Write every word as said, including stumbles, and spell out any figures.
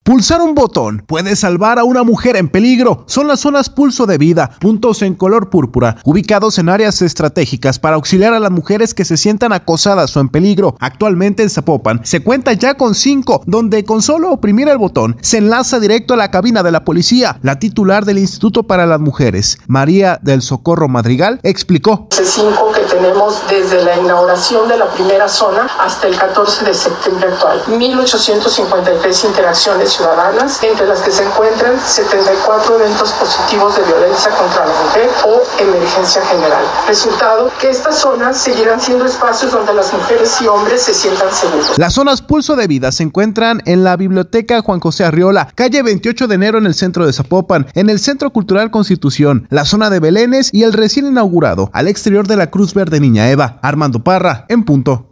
Pulsar un botón puede salvar a una mujer en peligro. Son las zonas Pulso de Vida, puntos en color púrpura, ubicados en áreas estratégicas para auxiliar a las mujeres que se sientan acosadas o en peligro. Actualmente en Zapopan se cuenta ya con cinco, donde con solo oprimir el botón se enlaza directo a la cabina de la policía. La titular del Instituto para las Mujeres, María del Socorro Madrigal, explicó. cinco que tenemos desde la inauguración de la primera zona hasta el catorce de septiembre actual. mil ochocientos cincuenta y tres interacciones ciudadanas, entre las que se encuentran setenta y cuatro eventos positivos de violencia contra la mujer o emergencia general. Resultado, que estas zonas seguirán siendo espacios donde las mujeres y hombres se sientan seguros. Las zonas Pulso de Vida se encuentran en la Biblioteca Juan José Arriola, calle veintiocho de enero en el centro de Zapopan, en el Centro Cultural Constitución, la zona de Belénes y el recién inaugurado al exterior de la Cruz Verde Niña Eva. Armando Parra, en punto.